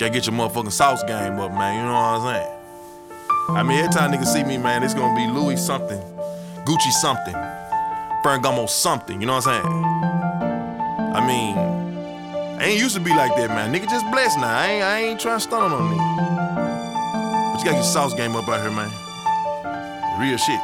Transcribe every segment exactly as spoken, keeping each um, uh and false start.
Gotta get your motherfucking sauce game up, man. You know what I'm saying? I mean, every time niggas see me, man, it's gonna be Louis something, Gucci something, Ferragamo something. You know what I'm saying? I mean, I ain't used to be like that, man. Nigga just blessed now. I ain't, I ain't trying to stun on me. But you gotta get your sauce game up out here, man. Real shit.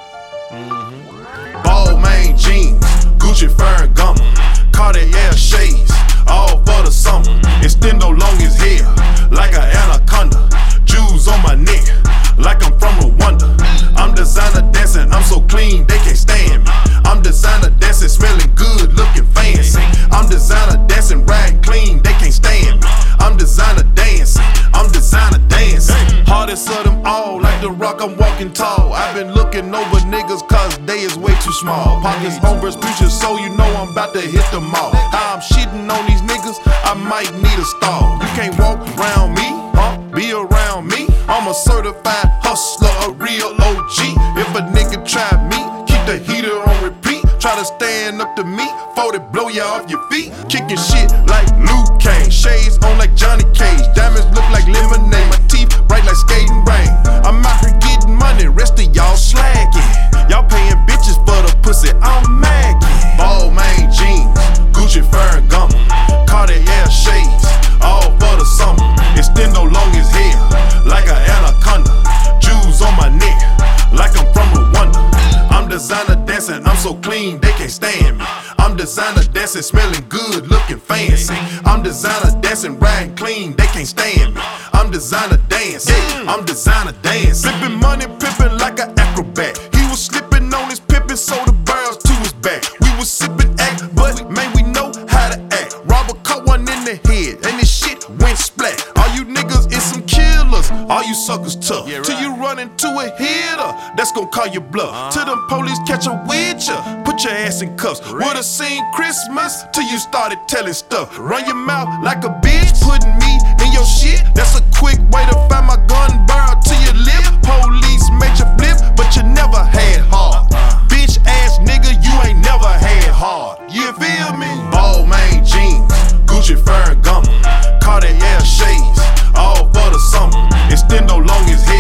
Mm-hmm. Balmain jeans, Gucci Ferragamo, Cartier shades, all for the summer. Extendo long as hair, like an anaconda. Jewels on my neck, like I'm from Rwanda. I'm designer dancing, I'm so clean they can't stand me. I'm designer dancing, smelling good, looking fancy. I'm designer dancing, riding clean, they can't stand me. I'm designer dancing, I'm designer dancing. Hardest of them all, like the rock, I'm walking tall. I've been looking over niggas cause they is way too small. Pockets, homebrew's future, so you know I'm about to hit them all. How I'm shitting on these niggas, I might need a stall. You can't walk around me, huh? Be around me. I'm a certified hustler, a real O G. If a nigga try me, keep the heater on repeat. Try to stand up to me, fold it, blow ya off your feet. Kicking shit like Luke Kane, shades on like Johnny Cage. Diamonds look like lemonade, my teeth bright like skating rain. I'm out here getting money, rest of y'all slacking. Y'all paying bitches for the pussy, I'm magging. Balmain jeans, Gucci Ferragamo, Cartier shades, all for the summer. Extendo long as hair, like an anaconda. Jewels on my neck, like I'm from Rwanda. I'm designer dancing, I'm so clean they can't stand me. I'm designer dancing, smelling good, looking fancy. I'm designer dancing, riding clean, they can't stand me. I'm designer dancing, I'm designer dancing. Flipping money, pimping like an acrobat. He was slipping on his pimping, so the barrels to his back. We was sipping act, but man, we know how to act. Robert caught one in the head, and this shit went splat. All you niggas is some killers, all you suckers tough. Yeah, right. Till you run into a hitter, that's gon' call your bluff. Uh-huh. Till them police catch a with ya, put your ass in cuffs. Right. Would've seen Christmas till you started telling stuff. Run your mouth like a bitch, putting me in your shit. That's a quick way to find my gun barrel to your lip. Police made you flip, but you never had hard. Uh-huh. Bitch ass nigga, you ain't never had hard. You feel me? Balmain jeans, Gucci Ferragamo, Cartier shades, all for the summer. Extendo long as